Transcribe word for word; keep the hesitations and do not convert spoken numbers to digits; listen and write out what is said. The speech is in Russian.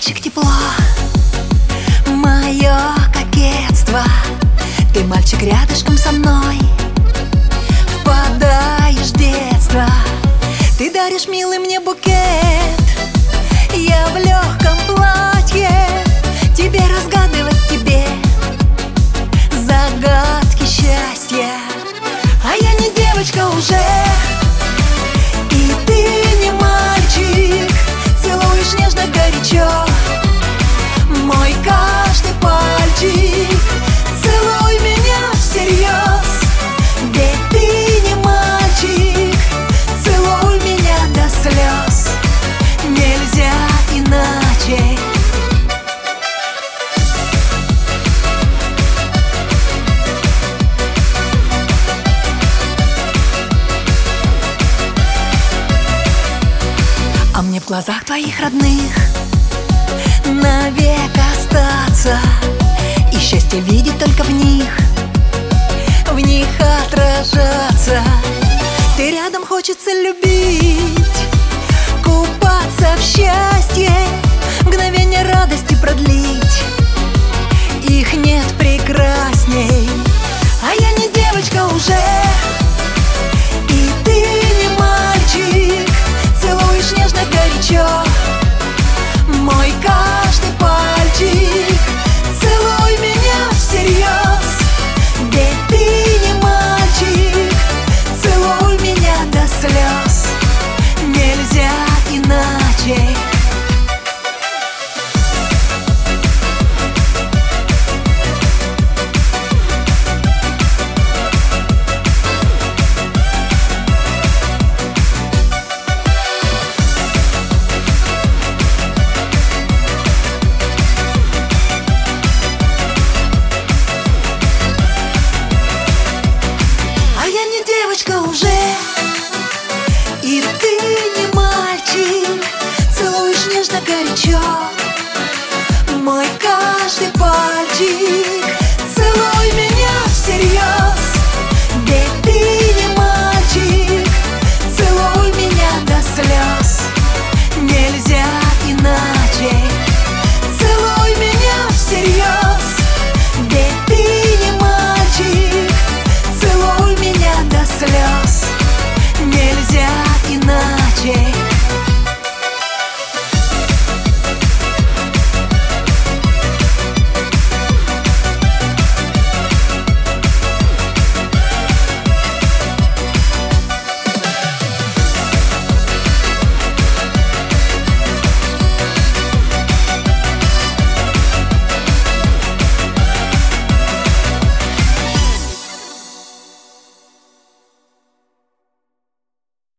мальчик, тепло, мое кокетство. Ты мальчик рядышком со мной, впадаешь в детство. Ты даришь, милый, мне букет. Я в легком платье тебе разгадывать, тебе загадки счастья. А я не девочка уже, и ты не мальчик. Целуешь нежно, горячо мой каждый пальчик. Целуй меня всерьез, ведь ты не мальчик. Целуй меня до слез, нельзя иначе. А мне в глазах твоих родных навек остаться, и счастье видеть только в них, в них отражаться. Ты рядом, хочется любить, купаться в счастье, мгновение радости продлить, их нет прекрасней. А я не девочка уже, и ты не мальчик. Целуешь нежно, горячо мой каждый пальчик. Целуй меня всерьез, ведь ты не мальчик. Целуй меня до слез, нельзя иначе. Уже, и ты не мальчик. Целуешь нежно, горячо мой каждый пальчик.